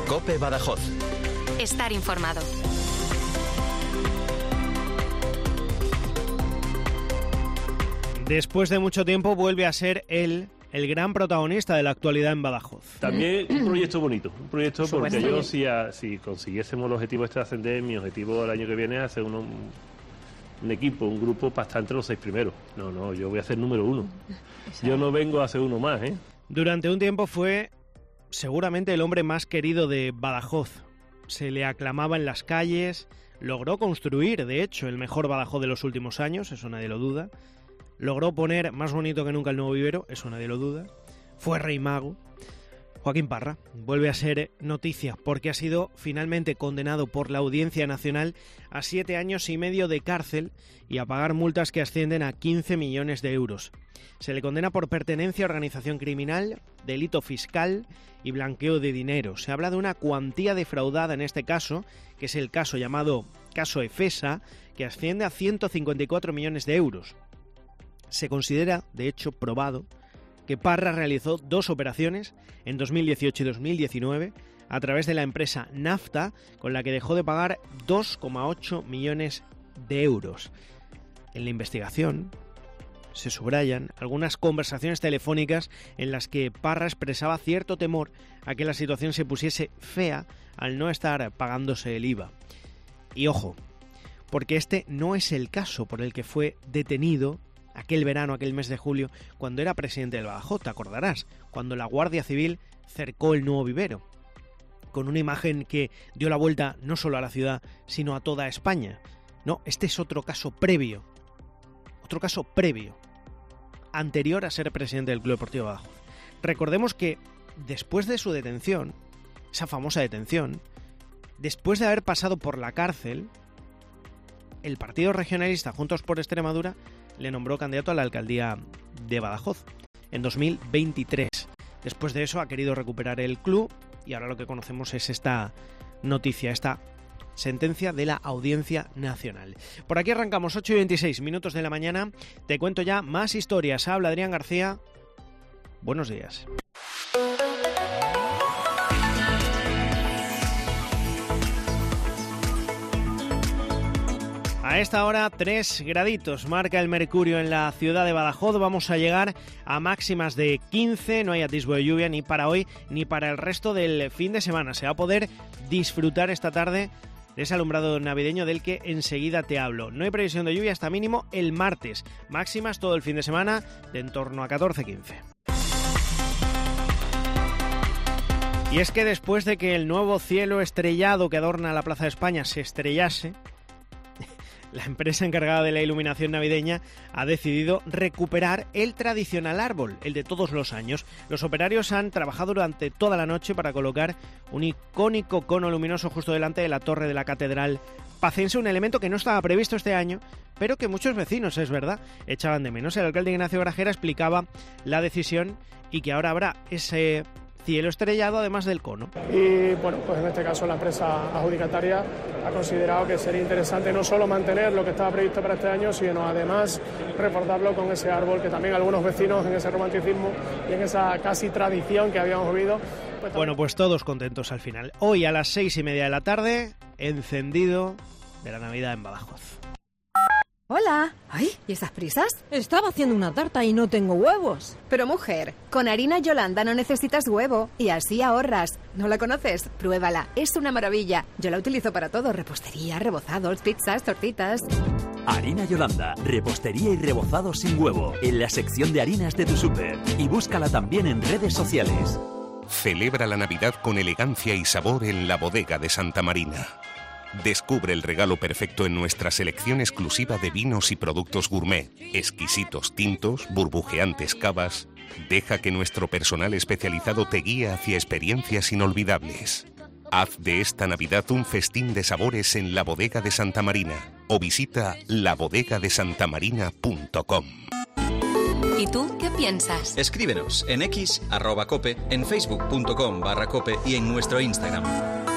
COPE Badajoz. Estar informado. Después de mucho tiempo vuelve a ser él el gran protagonista de la actualidad en Badajoz. También un proyecto bonito, porque yo si consiguiésemos el objetivo de ascender, mi objetivo el año que viene es hacer un equipo, un grupo para estar entre los 6 primeros. No, yo voy a ser número 1. Yo no vengo a hacer uno más, ¿eh? Durante un tiempo fue seguramente el hombre más querido de Badajoz. Se le aclamaba en las calles, logró construir, de hecho, el mejor Badajoz de los últimos años, eso nadie lo duda. Logró poner más bonito que nunca el nuevo vivero, eso nadie lo duda. Fue rey mago. Joaquín Parra vuelve a ser noticia porque ha sido finalmente condenado por la Audiencia Nacional a 7 años y medio de cárcel y a pagar multas que ascienden a 15 millones de euros. Se le condena por pertenencia a organización criminal, delito fiscal y blanqueo de dinero. Se habla de una cuantía defraudada en este caso, que es el caso llamado caso Efesa, que asciende a 154 millones de euros. Se considera, de hecho, probado que Parra realizó 2 operaciones en 2018 y 2019 a través de la empresa Nafta, con la que dejó de pagar 2,8 millones de euros. En la investigación se subrayan algunas conversaciones telefónicas en las que Parra expresaba cierto temor a que la situación se pusiese fea al no estar pagándose el IVA. Y ojo, porque este no es el caso por el que fue detenido aquel verano, aquel mes de julio, cuando era presidente del Badajoz, te acordarás, cuando la Guardia Civil cercó el nuevo vivero, con una imagen que dio la vuelta no solo a la ciudad, sino a toda España. No, este es otro caso previo, anterior a ser presidente del Club Deportivo Badajoz. Recordemos que después de su detención, esa famosa detención, después de haber pasado por la cárcel, el Partido Regionalista Juntos por Extremadura le nombró candidato a la alcaldía de Badajoz en 2023. Después de eso ha querido recuperar el club y ahora lo que conocemos es esta noticia, esta sentencia de la Audiencia Nacional. Por aquí arrancamos, 8:26 de la mañana. Te cuento ya más historias. Habla Adrián García. Buenos días. A esta hora 3 graditos marca el mercurio en la ciudad de Badajoz. Vamos a llegar a máximas de 15, no hay atisbo de lluvia ni para hoy ni para el resto del fin de semana. Se va a poder disfrutar esta tarde de ese alumbrado navideño del que enseguida te hablo. No hay previsión de lluvia hasta mínimo el martes. Máximas todo el fin de semana de en torno a 14-15. Y es que después de que el nuevo cielo estrellado que adorna la Plaza de España se estrellase, la empresa encargada de la iluminación navideña ha decidido recuperar el tradicional árbol, el de todos los años. Los operarios han trabajado durante toda la noche para colocar un icónico cono luminoso justo delante de la torre de la Catedral Pacense, un elemento que no estaba previsto este año, pero que muchos vecinos, es verdad, echaban de menos. El alcalde Ignacio Grajera explicaba la decisión y que ahora habrá ese cielo estrellado además del cono. Y bueno, pues en este caso la empresa adjudicataria ha considerado que sería interesante no solo mantener lo que estaba previsto para este año, sino además reforzarlo con ese árbol que también algunos vecinos en ese romanticismo y en esa casi tradición que habíamos vivido. Bueno, pues todos contentos al final. Hoy a las 6:30 de la tarde, encendido de la Navidad en Badajoz. Hola. Ay, ¿y esas prisas? Estaba haciendo una tarta y no tengo huevos. Pero mujer, con harina Yolanda no necesitas huevo y así ahorras. ¿No la conoces? Pruébala, es una maravilla. Yo la utilizo para todo, repostería, rebozados, pizzas, tortitas. Harina Yolanda, repostería y rebozados sin huevo, en la sección de harinas de tu súper. Y búscala también en redes sociales. Celebra la Navidad con elegancia y sabor en la Bodega de Santa Marina. Descubre el regalo perfecto en nuestra selección exclusiva de vinos y productos gourmet, exquisitos tintos, burbujeantes cavas. Deja que nuestro personal especializado te guíe hacia experiencias inolvidables. Haz de esta Navidad un festín de sabores en la Bodega de Santa Marina o visita labodegadesantamarina.com. ¿Y tú qué piensas? Escríbenos en x@cope, en facebook.com/cope y en nuestro Instagram.